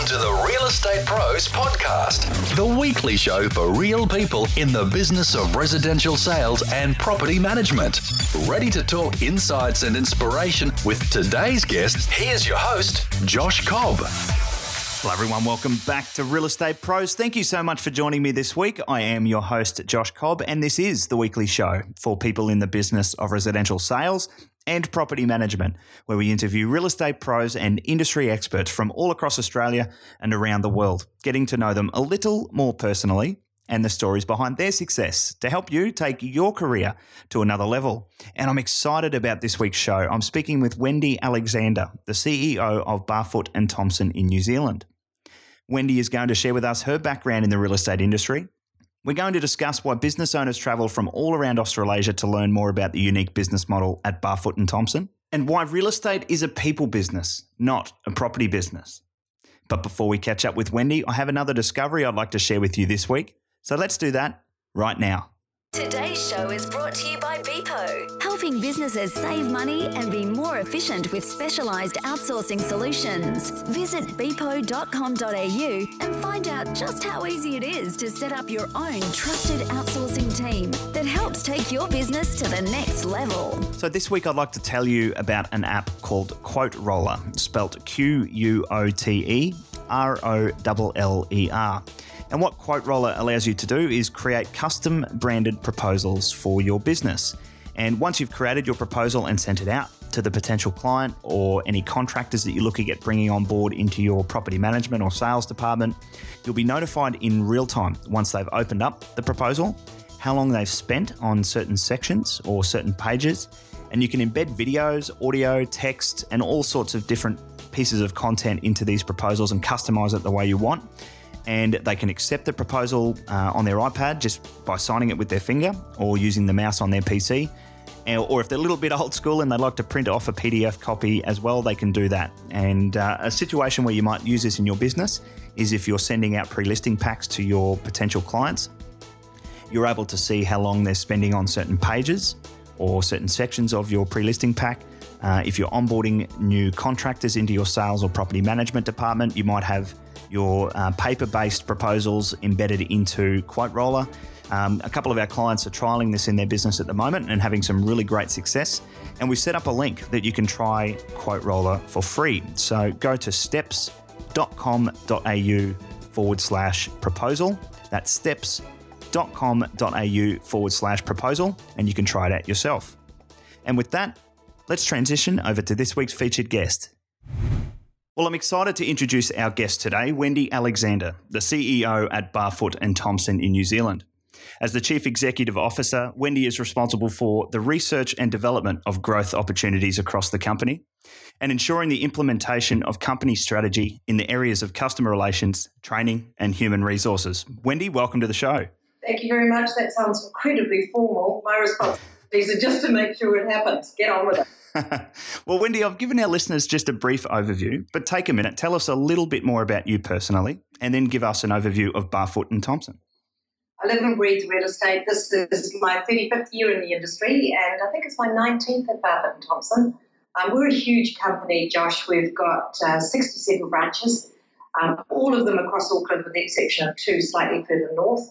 Welcome to the Real Estate Pros Podcast, the weekly show for real people in the business of residential sales and property management. Ready to talk insights and inspiration with today's guest? Here's your host, Josh Cobb. Hello everyone, welcome back to Real Estate Pros. Thank you so much for joining me this week. I am your host, Josh Cobb, and this is the weekly show for people in the business of residential sales and property management, where we interview real estate pros and industry experts from all across Australia and around the world, getting to know them a little more personally and the stories behind their success to help you take your career to another level. And I'm excited about this week's show. I'm speaking with Wendy Alexander, the CEO of Barfoot and Thompson in New Zealand. Wendy is going to share with us her background in the real estate industry. We're going to discuss why business owners travel from all around Australasia to learn more about the unique business model at Barfoot and Thompson, and why real estate is a people business, not a property business. But before we catch up with Wendy, I have another discovery I'd like to share with you this week. So let's do that right now. Today's show is brought to you by Beepo, helping businesses save money and be more efficient with specialised outsourcing solutions. Visit beepo.com.au and find out just how easy it is to set up your own trusted outsourcing team that helps take your business to the next level. So this week I'd like to tell you about an app called Quote Roller, spelt QUOTEROLLER. And what Quote Roller allows you to do is create custom branded proposals for your business. And once you've created your proposal and sent it out to the potential client or any contractors that you're looking at bringing on board into your property management or sales department, you'll be notified in real time once they've opened up the proposal, how long they've spent on certain sections or certain pages. And you can embed videos, audio, text, and all sorts of different pieces of content into these proposals and customize it the way you want. And they can accept the proposal on their iPad just by signing it with their finger or using the mouse on their PC. Or if they're a little bit old school and they'd like to print off a PDF copy as well, they can do that. And a situation where you might use this in your business is if you're sending out pre-listing packs to your potential clients, you're able to see how long they're spending on certain pages or certain sections of your pre-listing pack. If you're onboarding new contractors into your sales or property management department, you might have your paper-based proposals embedded into Quote Roller. A couple of our clients are trialing this in their business at the moment and having some really great success. And we've set up a link that you can try Quote Roller for free. So go to steps.com.au/proposal. That's steps.com.au/proposal, and you can try it out yourself. And with that, let's transition over to this week's featured guest. Well, I'm excited to introduce our guest today, Wendy Alexander, the CEO at Barfoot and Thompson in New Zealand. As the Chief Executive Officer, Wendy is responsible for the research and development of growth opportunities across the company and ensuring the implementation of company strategy in the areas of customer relations, training, and human resources. Wendy, welcome to the show. Thank you very much. That sounds incredibly formal. My responsibilities are just to make sure it happens. Get on with it. Well, Wendy, I've given our listeners just a brief overview, but take a minute, tell us a little bit more about you personally, and then give us an overview of Barfoot and Thompson. I live and breathe real estate. This is my 35th year in the industry, and I think it's my 19th at Barfoot and Thompson. We're a huge company, Josh. We've got 67 branches, all of them across Auckland with the exception of 2 slightly further north.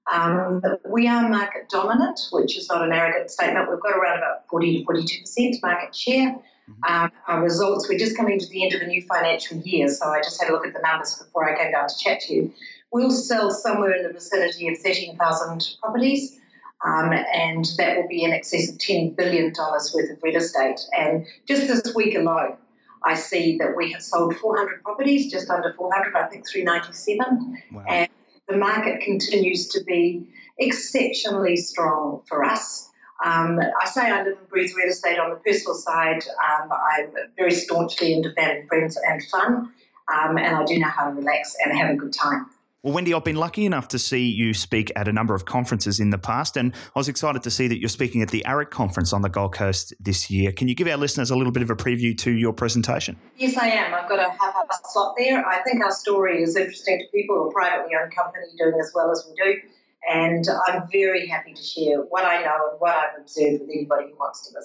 We are market dominant, which is not an arrogant statement. We've got around about 40 to 42% market share. Our results, we're just coming to the end of the new financial year, so I just had a look at the numbers before I came down to chat to you. We'll sell somewhere in the vicinity of 13,000 properties, and that will be in excess of $10 billion worth of real estate. And just this week alone, I see that we have sold 400 properties, just under 400, I think 397. Wow. And the market continues to be exceptionally strong for us. I say I live and breathe real estate on the personal side. I'm very staunchly into family, friends and fun, and I do know how to relax and have a good time. Well, Wendy, I've been lucky enough to see you speak at a number of conferences in the past, and I was excited to see that you're speaking at the AREC conference on the Gold Coast this year. Can you give our listeners a little bit of a preview to your presentation? Yes, I am. I've got a half-hour slot there. I think our story is interesting to people who are privately owned company doing as well as we do, and I'm very happy to share what I know and what I've observed with anybody who wants to listen.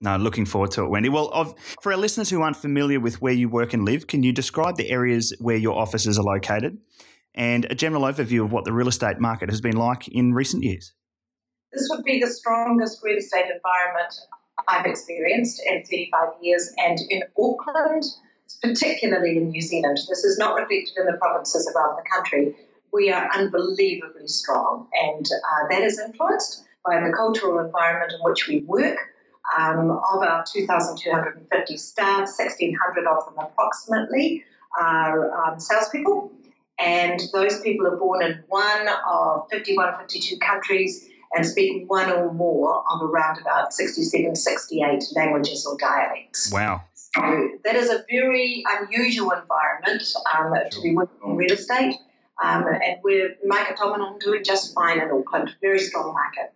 No, looking forward to it, Wendy. Well, for our listeners who aren't familiar with where you work and live, can you describe the areas where your offices are located and a general overview of what the real estate market has been like in recent years? This would be the strongest real estate environment I've experienced in 35 years, and in Auckland, particularly in New Zealand. This is not reflected in the provinces around the country. We are unbelievably strong, and that is influenced by the cultural environment in which we work. Of our 2,250 staff, 1,600 of them approximately are salespeople, and those people are born in one of 51, 52 countries and speak one or more of around about 67, 68 languages or dialects. Wow. So that is a very unusual environment to be working in real estate, and we're market dominant, doing just fine in Auckland, very strong market.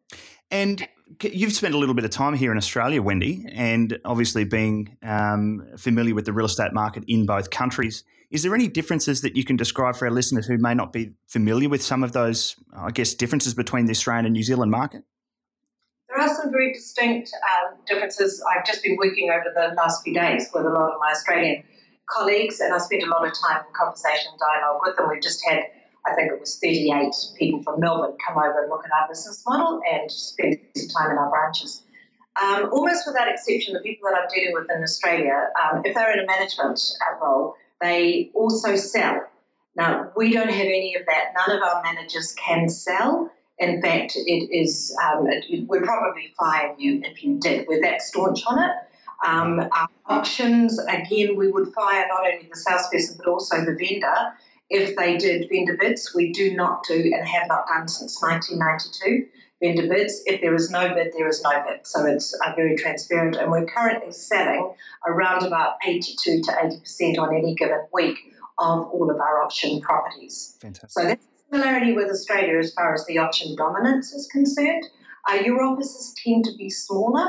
And you've spent a little bit of time here in Australia, Wendy, and obviously being familiar with the real estate market in both countries. Is there any differences that you can describe for our listeners who may not be familiar with some of those, I guess, differences between the Australian and New Zealand market? There are some very distinct differences. I've just been working over the last few days with a lot of my Australian colleagues, and I spent a lot of time in conversation and dialogue with them. We've just had, I think it was 38 people from Melbourne come over and look at our business model and spend some time in our branches. Almost without exception, the people that I'm dealing with in Australia, if they're in a management role, they also sell. Now, we don't have any of that. None of our managers can sell. In fact, it is we'd probably fire you if you did. We're that staunch on it. Our options, again, we would fire not only the salesperson but also the vendor if they did vendor bids. We do not do and have not done since 1992 vendor bids. If there is no bid, there is no bid. So it's very transparent, and we're currently selling around about 82 to 80% on any given week of all of our option properties. Fantastic. So that's the similarity with Australia as far as the option dominance is concerned. Your offices tend to be smaller.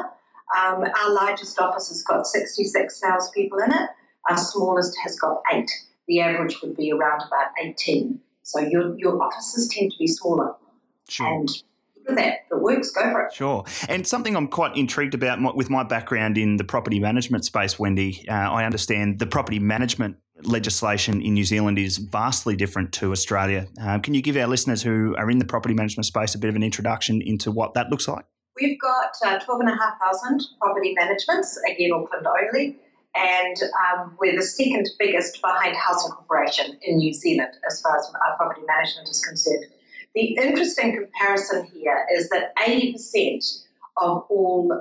Our largest office has got 66 salespeople in it. Our smallest has got 8. The average would be around about 18. So your offices tend to be smaller. Sure. And with that, if it works, go for it. Sure. And something I'm quite intrigued about with my background in the property management space, Wendy, I understand the property management legislation in New Zealand is vastly different to Australia. Can you give our listeners who are in the property management space a bit of an introduction into what that looks like? We've got 12,500 property managements, again, Auckland only, and we're the second biggest behind Housing Corporation in New Zealand as far as our property management is concerned. The interesting comparison here is that 80% of all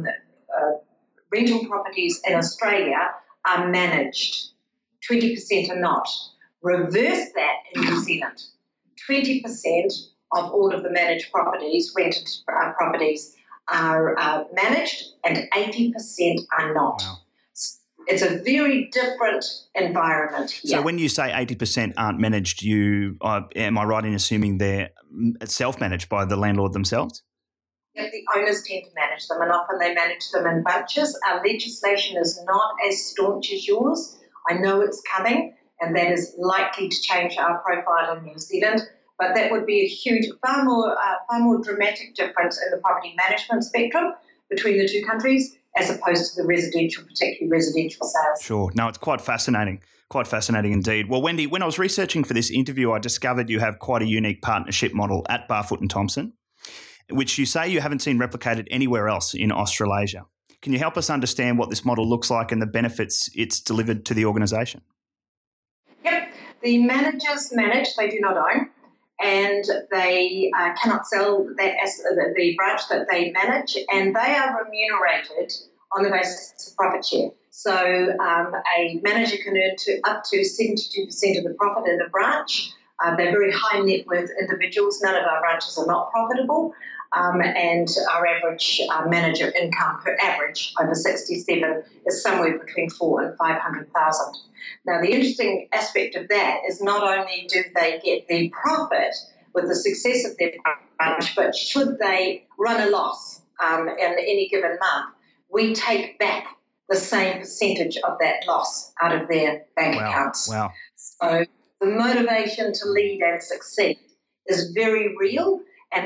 rental properties in Australia are managed. 20% are not. Reverse that in New Zealand. 20% of all of the managed properties, rented properties, are managed, and 80% are not. Wow. It's a very different environment here. So when you say 80% aren't managed, am I right in assuming they're self-managed by the landlord themselves? Yet the owners tend to manage them, and often they manage them in bunches. Our legislation is not as staunch as yours. I know it's coming, and that is likely to change our profile in New Zealand, but that would be a huge, far more dramatic difference in the property management spectrum between the two countries as opposed to the residential, particularly residential sales. Sure. No, it's quite fascinating indeed. Well, Wendy, when I was researching for this interview, I discovered you have quite a unique partnership model at Barfoot and Thompson, which you say you haven't seen replicated anywhere else in Australasia. Can you help us understand what this model looks like and the benefits it's delivered to the organisation? Yep. The managers manage, they do not own, and they cannot sell that as the branch that they manage, and they are remunerated on the basis of profit share. So a manager can earn up to 72% of the profit in a branch. They're very high net worth individuals. None of our branches are not profitable. And our average manager income per average over 67 is somewhere between 400,000 and 500,000. Now, the interesting aspect of that is not only do they get the profit with the success of their branch, but should they run a loss in any given month, we take back the same percentage of that loss out of their bank accounts. Wow. So the motivation to lead and succeed is very real, and with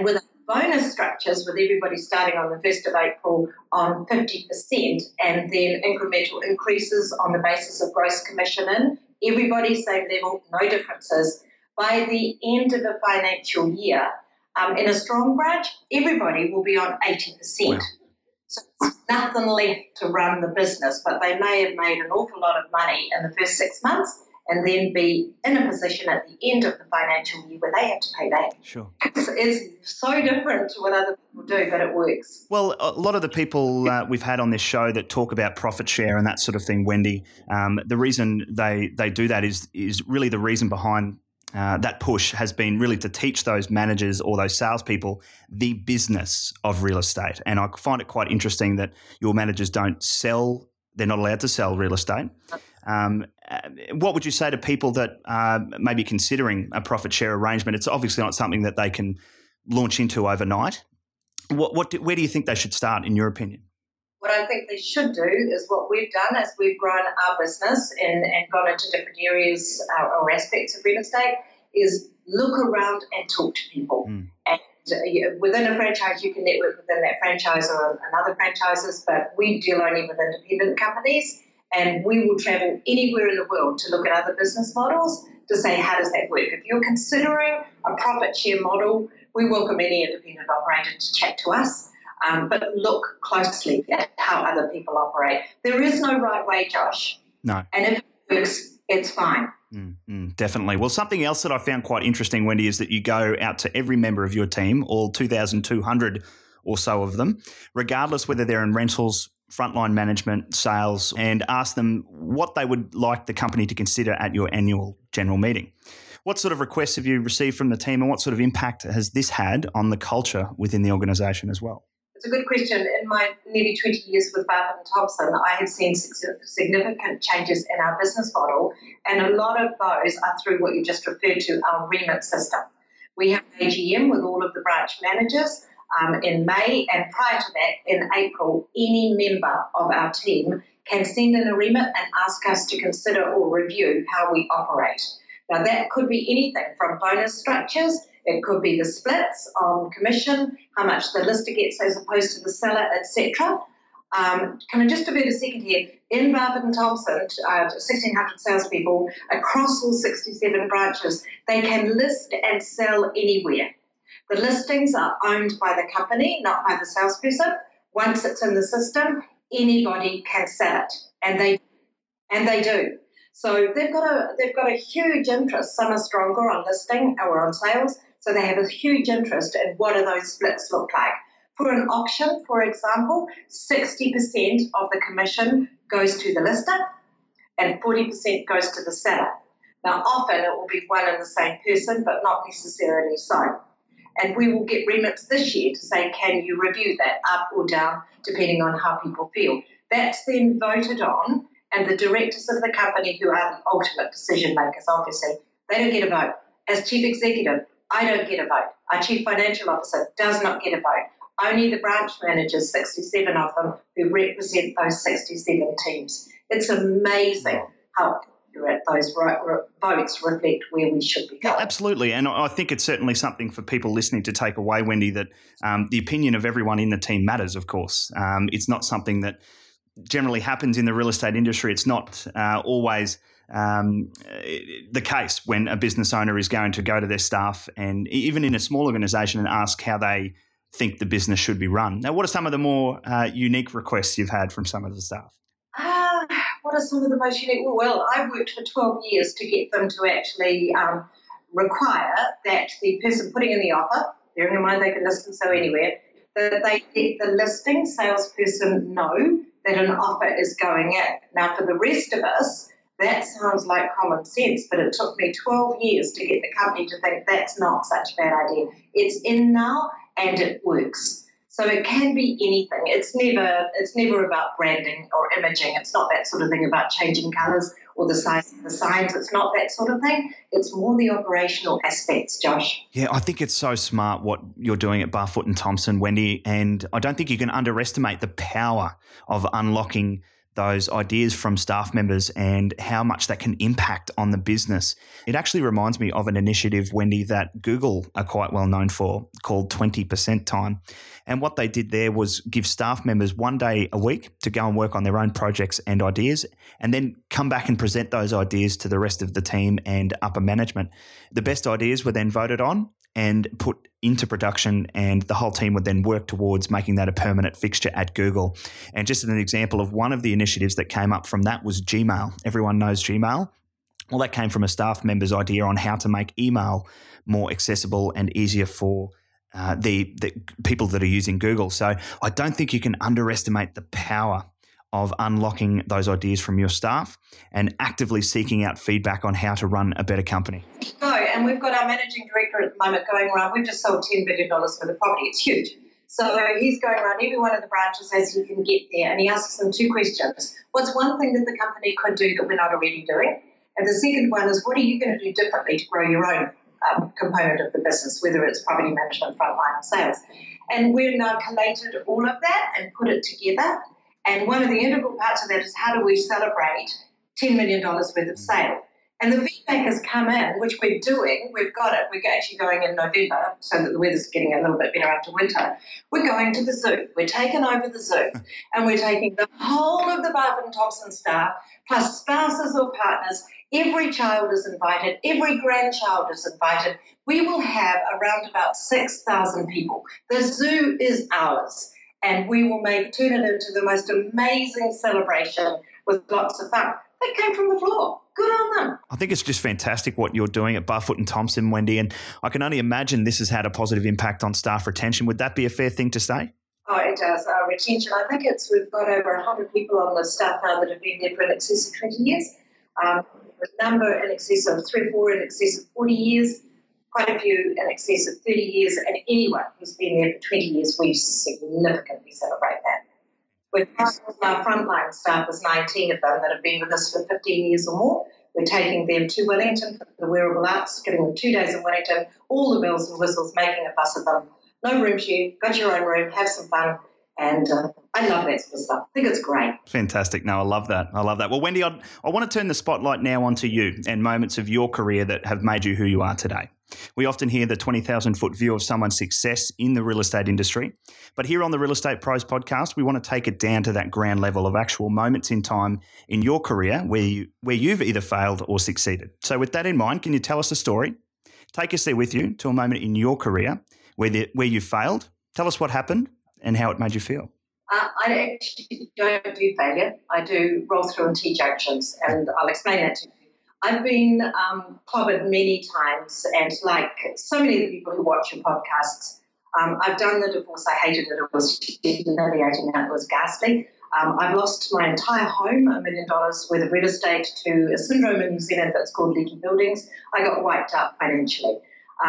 bonus structures with everybody starting on the 1st of April on 50% and then incremental increases on the basis of gross commission in, everybody same level, no differences. By the end of the financial year, in a strong branch, everybody will be on 80%. Wow. So there's nothing left to run the business, but they may have made an awful lot of money in the first 6 months and then be in a position at the end of the financial year where they have to pay back. Sure. It's so different to what other people do, but it works. Well, a lot of the people we've had on this show that talk about profit share and that sort of thing, Wendy, the reason they do that is really the reason behind that push has been really to teach those managers or those salespeople the business of real estate. And I find it quite interesting that your managers don't sell, they're not allowed to sell real estate. What would you say to people that may be considering a profit share arrangement? It's obviously not something that they can launch into overnight. Where do you think they should start, in your opinion? What I think they should do is what we've done as we've grown our business and gone into different areas or aspects of real estate is look around and talk to people. And within a franchise, you can network within that franchise or another franchises, but we deal only with independent companies, and we will travel anywhere in the world to look at other business models to say, how does that work? If you're considering a profit share model, we welcome any independent operator to chat to us. But look closely at how other people operate. There is no right way, Josh. No. And if it works, it's fine. Definitely. Well, something else that I found quite interesting, Wendy, is that you go out to every member of your team, all 2,200 or so of them, regardless whether they're in rentals, frontline management, sales, and ask them what they would like the company to consider at your annual general meeting. What sort of requests have you received from the team, and what sort of impact has this had on the culture within the organisation as well? It's a good question. In my nearly 20 years with Barfoot & Thompson, I have seen significant changes in our business model, and a lot of those are through what you just referred to, our remit system. We have an AGM with all of the branch managers in May, and prior to that, in April, any member of our team can send in a remit and ask us to consider or review how we operate. Now, that could be anything from bonus structures. It could be the splits on commission, how much the lister gets as opposed to the seller, etc. Can I just divert a second here? In Barfoot & Thompson, 1,600 salespeople across all 67 branches, they can list and sell anywhere. The listings are owned by the company, not by the salesperson. Once it's in the system, anybody can sell it, and they do. So they've got a huge interest. Some are stronger on listing or on sales, so they have a huge interest in what do those splits look like. For an auction, for example, 60% of the commission goes to the lister and 40% goes to the seller. Now, often it will be one and the same person, but not necessarily so. And we will get remits this year to say, can you review that up or down, depending on how people feel. That's then voted on, and the directors of the company, who are the ultimate decision makers, obviously, they don't get a vote. As chief executive, I don't get a vote. Our chief financial officer does not get a vote. Only the branch managers, 67 of them, who represent those 67 teams. It's amazing how accurate those votes reflect where we should be going. Yeah, absolutely. And I think it's certainly something for people listening to take away, Wendy, that the opinion of everyone in the team matters, of course. It's not something that generally happens in the real estate industry. It's not always the case when a business owner is going to go to their staff, and even in a small organisation, and ask how they think the business should be run. Now, what are some of the more unique requests you've had from some of the staff? What are some of the most unique? Well, I worked for 12 years to get them to actually require that the person putting in the offer, bearing in mind they can list and sell anywhere, that they let the listing salesperson know that an offer is going in. Now, for the rest of us, that sounds like common sense, but it took me 12 years to get the company to think that's not such a bad idea. It's in now and it works. So it can be anything. It's never about branding or imaging. It's not that sort of thing about changing colours or the size of the signs. It's not that sort of thing. It's more the operational aspects, Josh. Yeah, I think it's so smart what you're doing at Barfoot & Thompson, Wendy, and I don't think you can underestimate the power of unlocking those ideas from staff members and how much that can impact on the business. It actually reminds me of an initiative, Wendy, that Google are quite well known for, called 20% Time. And what they did there was give staff members 1 day a week to go and work on their own projects and ideas, and then come back and present those ideas to the rest of the team and upper management. The best ideas were then voted on and put into production, and the whole team would then work towards making that a permanent fixture at Google. And just as an example of one of the initiatives that came up from that was Gmail. Everyone knows Gmail. Well, that came from a staff member's idea on how to make email more accessible and easier for the people that are using Google. So I don't think you can underestimate the power of unlocking those ideas from your staff and actively seeking out feedback on how to run a better company. No, and we've got our managing director at the moment going around. We've just sold $10 billion worth of property. It's huge. So he's going around every one of the branches as he can get there, and he asks them 2 questions. What's one thing that the company could do that we're not already doing? And the second one is, what are you going to do differently to grow your own component of the business, whether it's property management, frontline, or sales? And we've now collated all of that and put it together. And one of the integral parts of that is, how do we celebrate $10 million worth of sale? And the feedback has come in, which we're doing. We've got it. We're actually going in November so that the weather's getting a little bit better after winter. We're going to the zoo. We're taking over the zoo, and we're taking the whole of the Barfoot and Thompson staff, plus spouses or partners. Every child is invited. Every grandchild is invited. We will have around about 6,000 people. The zoo is ours. And we will turn it into the most amazing celebration with lots of fun. That came from the floor. Good on them. I think it's just fantastic what you're doing at Barfoot and Thompson, Wendy, and I can only imagine this has had a positive impact on staff retention. Would that be a fair thing to say? Oh, it does. Retention, I think we've got over 100 people on the staff now that have been there for in excess of 20 years. A number in excess of 3 or 4 in excess of 40 years. Quite a few in excess of 30 years, and anyone who's been there for 20 years, we significantly celebrate that. We've passed our frontline staff, there's 19 of them that have been with us for 15 years or more. We're taking them to Wellington for the wearable arts, giving them 2 days in Wellington, all the bells and whistles, making a fuss of them. No room share, got your own room, have some fun. And I love that sort of stuff. I think it's great. Fantastic. No, I love that. Well, Wendy, I want to turn the spotlight now onto you and moments of your career that have made you who you are today. We often hear the 20,000-foot view of someone's success in the real estate industry. But here on the Real Estate Pros podcast, we want to take it down to that ground level of actual moments in time in your career where you've either failed or succeeded. So with that in mind, can you tell us a story? Take us there with you to a moment in your career where you failed. Tell us what happened and how it made you feel. I actually don't do failure. I do roll through and T-junctions, and I'll explain that to you. I've been clobbered many times, and like so many of the people who watch your podcasts, I've done the divorce. I hated it. It was humiliating. It was ghastly. I've lost my entire home, $1 million worth of real estate, to a syndrome in New Zealand that's called leaky buildings. I got wiped out financially.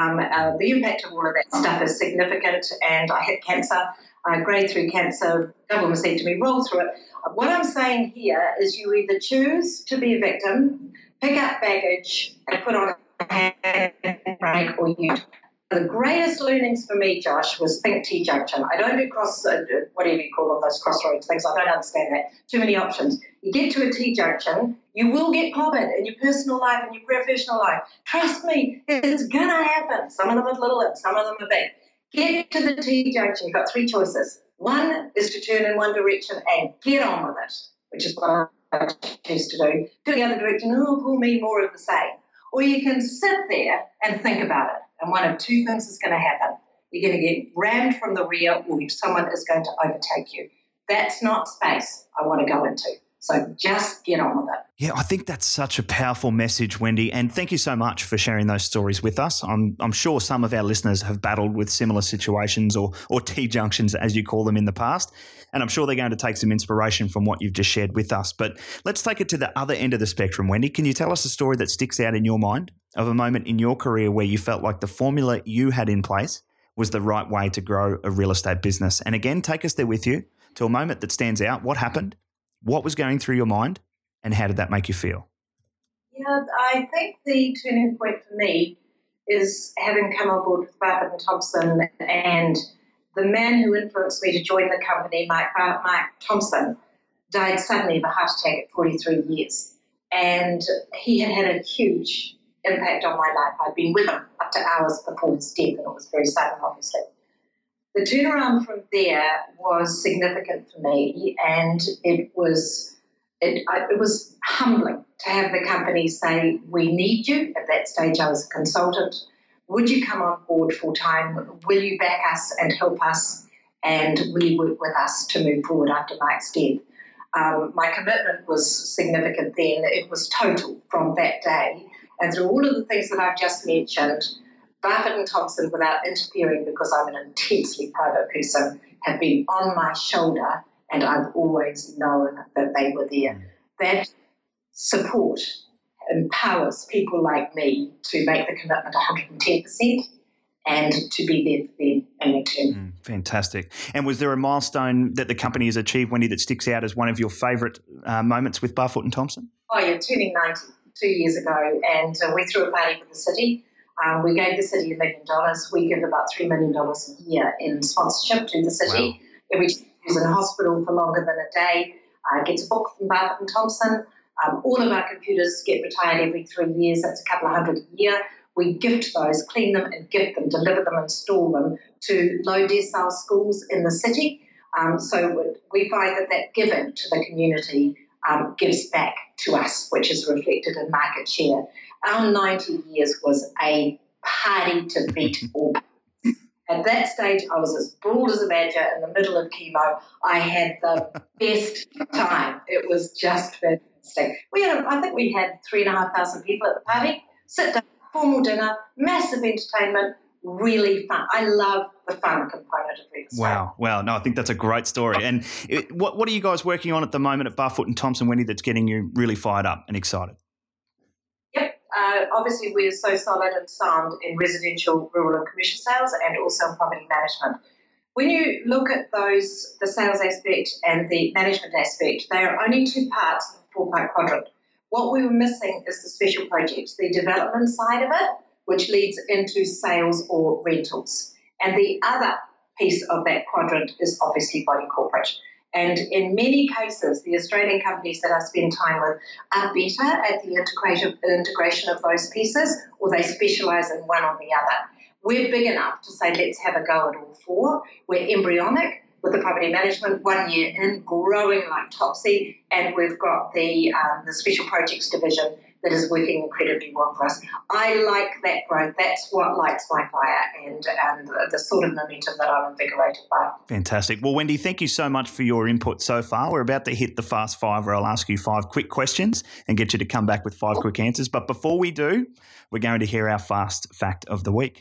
The impact of all of that stuff is significant, and I had cancer. Grade 3 cancer, double mastectomy, roll through it. What I'm saying here is you either choose to be a victim, pick up baggage, and put on a handbrake, or you. The greatest learnings for me, Josh, was think T-junction. I don't do whatever you call them, those crossroads things. I don't understand that. Too many options. You get to a T-junction, you will get clobbered in your personal life and your professional life. Trust me, it's going to happen. Some of them are little and some of them are big. Get to the T-junction. You've got 3 choices. One is to turn in one direction and get on with it, which is what I choose to do. To the other direction, pull me, more of the same. Or you can sit there and think about it. And one of 2 things is going to happen. You're going to get rammed from the rear, or someone is going to overtake you. That's not space I want to go into. So just get on with it. Yeah, I think that's such a powerful message, Wendy. And thank you so much for sharing those stories with us. I'm sure some of our listeners have battled with similar situations or T-junctions, as you call them, in the past. And I'm sure they're going to take some inspiration from what you've just shared with us. But let's take it to the other end of the spectrum, Wendy. Can you tell us a story that sticks out in your mind of a moment in your career where you felt like the formula you had in place was the right way to grow a real estate business? And again, take us there with you to a moment that stands out. What happened? What was going through your mind, and how did that make you feel? Yeah, I think the turning point for me is having come on board with Barfoot and Thompson, and the man who influenced me to join the company, Mark Thompson, died suddenly of a heart attack at 43 years. And he had a huge impact on my life. I'd been with him up to hours before his death, and it was very sudden, obviously. The turnaround from there was significant for me, and it was humbling to have the company say, we need you. At that stage, I was a consultant. Would you come on board full-time? Will you back us and help us? And will you work with us to move forward after Mike's death? My commitment was significant then. It was total from that day. And through all of the things that I've just mentioned, Barfoot and Thompson, without interfering because I'm an intensely private person, have been on my shoulder, and I've always known that they were there. That support empowers people like me to make the commitment 110% and to be there for them in return. Fantastic. And was there a milestone that the company has achieved, Wendy, that sticks out as one of your favourite moments with Barfoot and Thompson? Oh, yeah, turning 90 2 years ago, and we threw a party for the city. We gave the city $1 million. We give about $3 million a year in sponsorship to the city. Wow. Every time who's in a hospital for longer than a day gets a book from Barfoot and Thompson. All of our computers get retired every 3 years. That's a couple of hundred a year. We gift those, clean them and gift them, deliver them and store them to low decile schools in the city. So we find that giving to the community gives back to us, which is reflected in market share. Our 90 years was a party to beat all. At that stage, I was as bald as a badger in the middle of chemo. I had the best time. It was just fantastic. I think we had 3,500 people at the party. Sit down, formal dinner, massive entertainment, really fun. I love the fun component of real estate. Wow. No, I think that's a great story. And what are you guys working on at the moment at Barfoot and Thompson, Wendy, that's getting you really fired up and excited? Yep. Obviously, we're so solid and sound in residential, rural and commercial sales and also in property management. When you look at the sales aspect and the management aspect, they are only two parts of the four-part quadrant. What we were missing is the special projects, the development side of it, which leads into sales or rentals. And the other piece of that quadrant is obviously body corporate. And in many cases, the Australian companies that I spend time with are better at the integration of those pieces, or they specialise in one or the other. We're big enough to say, let's have a go at all four. We're embryonic with the property management, 1 year in, growing like Topsy, and we've got the special projects division that is working incredibly well for us. I like that growth. That's what lights my fire and the sort of momentum that I'm invigorated by. Fantastic. Well, Wendy, thank you so much for your input so far. We're about to hit the Fast Five, where I'll ask you 5 quick questions and get you to come back with 5 quick answers. But before we do, we're going to hear our Fast Fact of the Week.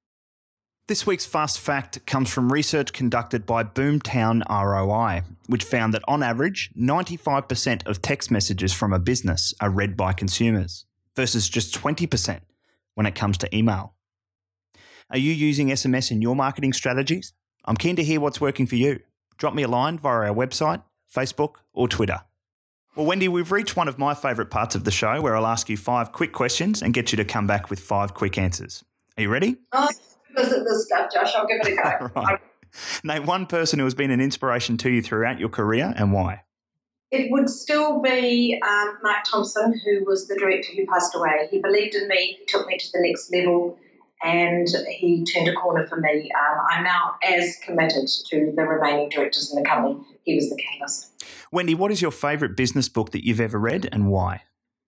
This week's Fast Fact comes from research conducted by Boomtown ROI, which found that on average, 95% of text messages from a business are read by consumers, versus just 20% when it comes to email. Are you using SMS in your marketing strategies? I'm keen to hear what's working for you. Drop me a line via our website, Facebook, or Twitter. Well, Wendy, we've reached one of my favourite parts of the show, where I'll ask you 5 quick questions and get you to come back with 5 quick answers. Are you ready? Because of this stuff, Josh, I'll give it a go. Right. Name one person who has been an inspiration to you throughout your career and why. It would still be Mark Thompson, who was the director who passed away. He believed in me, he took me to the next level, and he turned a corner for me. I'm now as committed to the remaining directors in the company. He was the catalyst. Wendy, what is your favourite business book that you've ever read and why?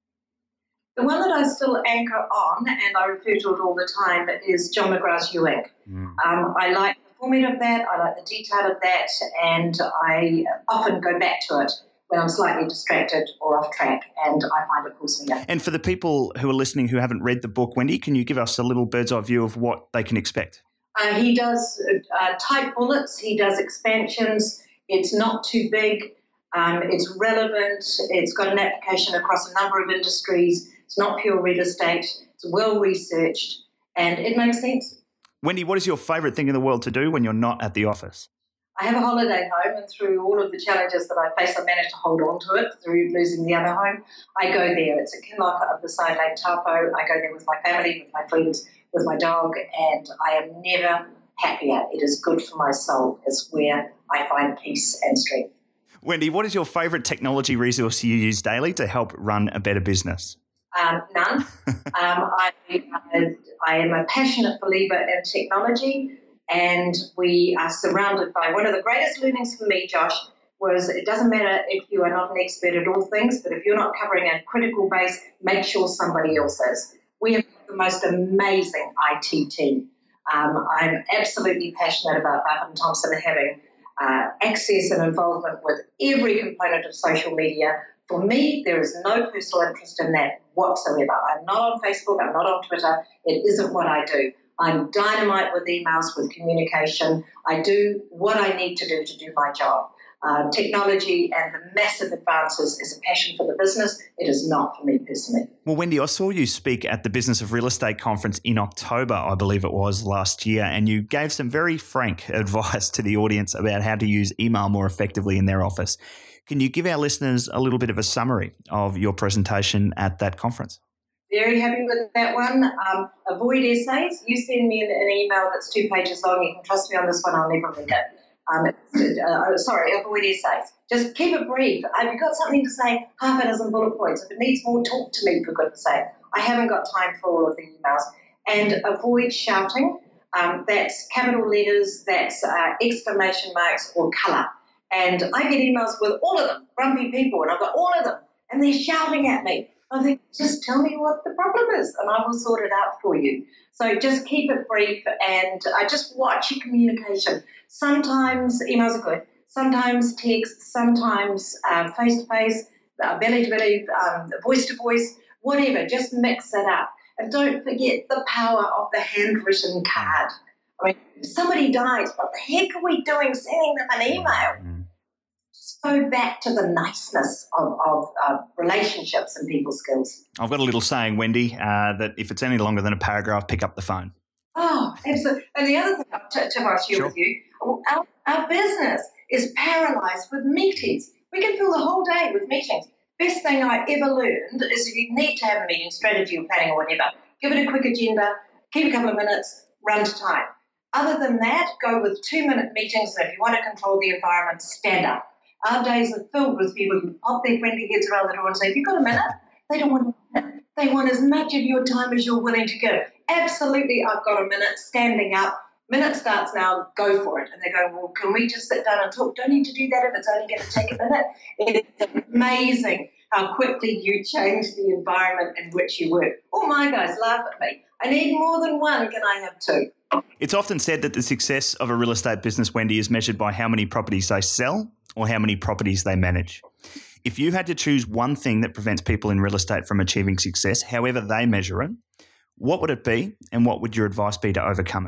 The one that I still anchor on, and I refer to it all the time, is John McGrath's UAC. I like the format of that, I like the detail of that, and I often go back to it when I'm slightly distracted or off track, and I find it pulls me up. And for the people who are listening who haven't read the book, Wendy, can you give us a little bird's eye view of what they can expect? He does tight bullets, he does expansions, it's not too big, it's relevant, it's got an application across a number of industries. It's not pure real estate. It's well researched, and it makes sense. Wendy, what is your favourite thing in the world to do when you're not at the office? I have a holiday home, and through all of the challenges that I face, I managed to hold on to it through losing the other home. I go there. It's at Kinlochka of the Side Lake Taupo. I go there with my family, with my friends, with my dog, and I am never happier. It is good for my soul. It's where I find peace and strength. Wendy, what is your favourite technology resource you use daily to help run a better business? None. I am a passionate believer in technology, and we are surrounded by one of the greatest learnings for me, Josh, was it doesn't matter if you are not an expert at all things, but if you're not covering a critical base, make sure somebody else is. We have the most amazing IT team. I'm absolutely passionate about Barfoot & Thompson having access and involvement with every component of social media. For me, there is no personal interest in that whatsoever. I'm not on Facebook. I'm not on Twitter. It isn't what I do. I'm dynamite with emails, with communication. I do what I need to do my job. Technology and the massive advances is a passion for the business. It is not for me personally. Well, Wendy, I saw you speak at the Business of Real Estate conference in October, I believe it was, last year, and you gave some very frank advice to the audience about how to use email more effectively in their office. Can you give our listeners a little bit of a summary of your presentation at that conference? Very happy with that one. Avoid essays. You send me an email that's 2 pages long. You can trust me on this one. I'll never read it. Avoid essays. Just keep it brief. If you've got something to say, half a dozen bullet points. If it needs more, talk to me, for goodness sake. I haven't got time for all of the emails. And avoid shouting. That's capital letters, that's exclamation marks or colour. And I get emails with all of them, grumpy people, and I've got all of them, and they're shouting at me. I think, just tell me what the problem is, and I will sort it out for you. So just keep it brief, and just watch your communication. Sometimes emails are good, sometimes text, sometimes face-to-face, belly-to-belly, voice-to-voice, whatever. Just mix it up. And don't forget the power of the handwritten card. I mean, if somebody dies, what the heck are we doing sending them an email? Just go back to the niceness of relationships and people's skills. I've got a little saying, Wendy, that if it's any longer than a paragraph, pick up the phone. Oh, absolutely. And the other thing to share with you, our business is paralysed with meetings. We can fill the whole day with meetings. Best thing I ever learned is if you need to have a meeting, strategy or planning or whatever, give it a quick agenda, keep a couple of minutes, run to time. Other than that, go with 2-minute meetings, and if you want to control the environment, stand up. Our days are filled with people who pop their friendly heads around the door and say, have you got a minute? They don't want a minute. They want as much of your time as you're willing to give. Absolutely, I've got a minute, standing up. Minute starts now, go for it. And they go, well, can we just sit down and talk? Don't need to do that if it's only going to take a minute. It's amazing how quickly you change the environment in which you work. All my guys laugh at me. I need more than one. Can I have 2? It's often said that the success of a real estate business, Wendy, is measured by how many properties they sell or how many properties they manage. If you had to choose one thing that prevents people in real estate from achieving success, however they measure it, what would it be, and what would your advice be to overcome it?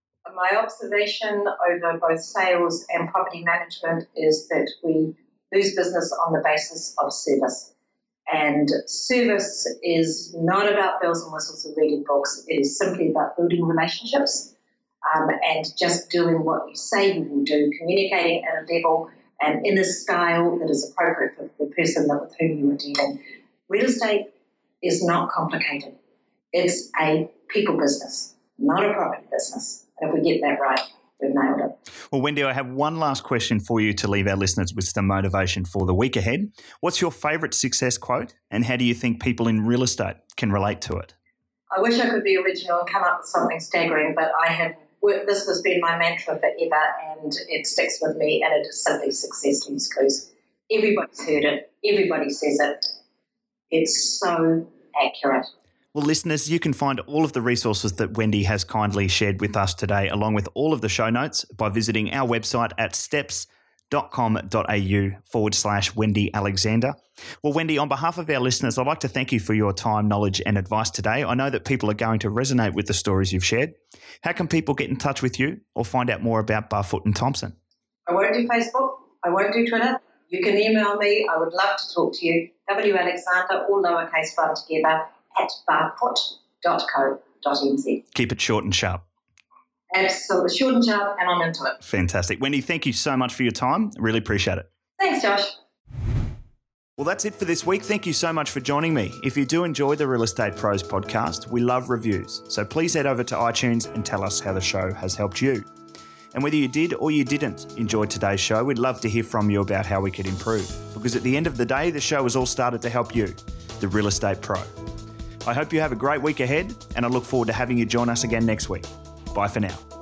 My observation over both sales and property management is that we lose business on the basis of service. And service is not about bells and whistles or reading books. It is simply about building relationships and just doing what you say you will do, communicating at a level and in a style that is appropriate for the person with whom you are dealing. Real estate is not complicated. It's a people business, not a property business. And if we get that right, we've nailed it. Well, Wendy, I have one last question for you to leave our listeners with some motivation for the week ahead. What's your favourite success quote, and how do you think people in real estate can relate to it? I wish I could be original and come up with something staggering, but this has been my mantra forever, and it sticks with me, and it is simply success leaves clues. Everybody's heard it. Everybody says it. It's so accurate. Well, listeners, you can find all of the resources that Wendy has kindly shared with us today, along with all of the show notes, by visiting our website at steps.com.au/Wendy Alexander. Well, Wendy, on behalf of our listeners, I'd like to thank you for your time, knowledge and advice today. I know that people are going to resonate with the stories you've shared. How can people get in touch with you or find out more about Barfoot & Thompson? I won't do Facebook. I won't do Twitter. You can email me. I would love to talk to you. W.Alexander, all lowercase run together, at barfoot.co.nz. Keep it short and sharp. Absolutely. Short and sharp, and I'm into it. Fantastic. Wendy, thank you so much for your time. Really appreciate it. Thanks, Josh. Well, that's it for this week. Thank you so much for joining me. If you do enjoy the Real Estate Pros podcast, we love reviews. So please head over to iTunes and tell us how the show has helped you. And whether you did or you didn't enjoy today's show, we'd love to hear from you about how we could improve. Because at the end of the day, the show was all started to help you, the real estate pro. I hope you have a great week ahead, and I look forward to having you join us again next week. Bye for now.